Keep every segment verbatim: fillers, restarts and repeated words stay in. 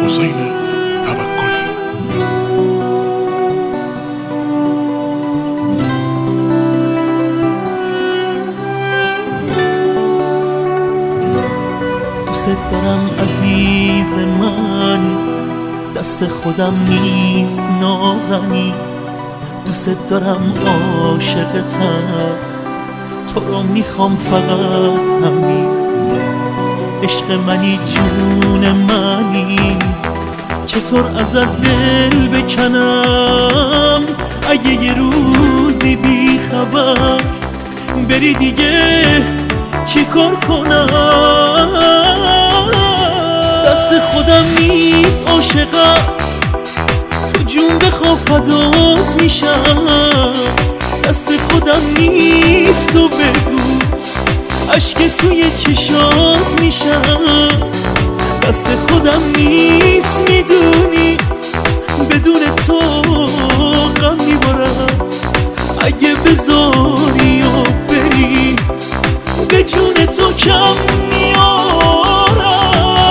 حسین توکلی. دوست دارم عزیز من، دست خودم نیست نازنی. دوست دارم عاشقتم، تو رو میخوام فقط همین. عشق منی جون منی، چطور ازت دل بکنم؟ اگه یه روزی بی خبر بری دیگه چی کار کنم؟ دست خودم نیست عاشقم، تو جون بخوا فدات میشم. دست خودم نیست تو بگو، اشک توی چشات میشم. دست خودم نیست میدونی، بدون تو غم میبرم. اگه بذاری و بری به جون تو کم میارم.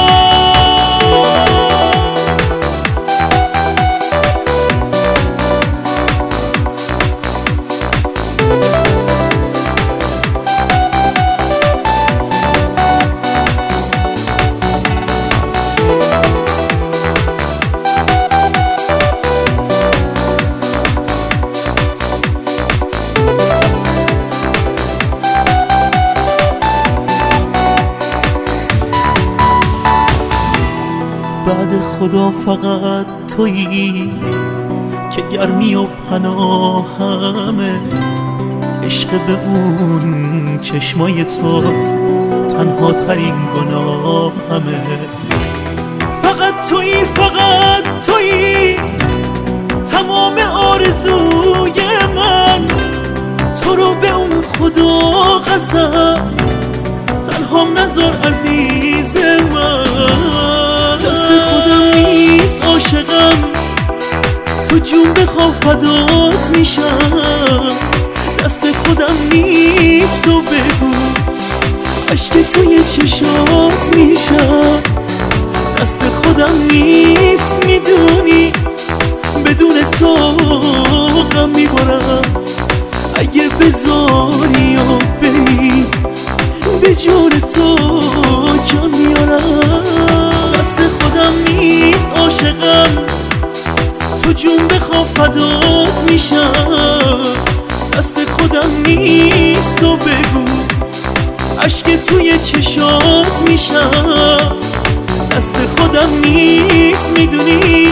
بعد خدا فقط تویی که گرمی و پناهمه. عشق به اون چشمای تو تنها ترین گناهمه. فقط تویی فقط تویی تمام آرزوی من. تو رو به اون خدا قسم تنهام نذار عزیز من. دست خودم نیست عاشقم، تو جون بخوا فدات میشم. دست خودم نیست تو بگو، اشک توی چشات میشم. دست خودم نیست میدونی، بدون تو غم میبرم. اگه بذاری و بری به جون تو کم میارم. دست خودم نیست عاشقم، تو جون بخوا فدات میشم. دست خودم نیست تو بگو، اشک توی چشات میشم. دست خودم نیست میدونی،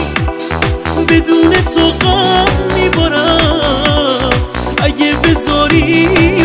بدون تو غم میبرم. اگه بذاری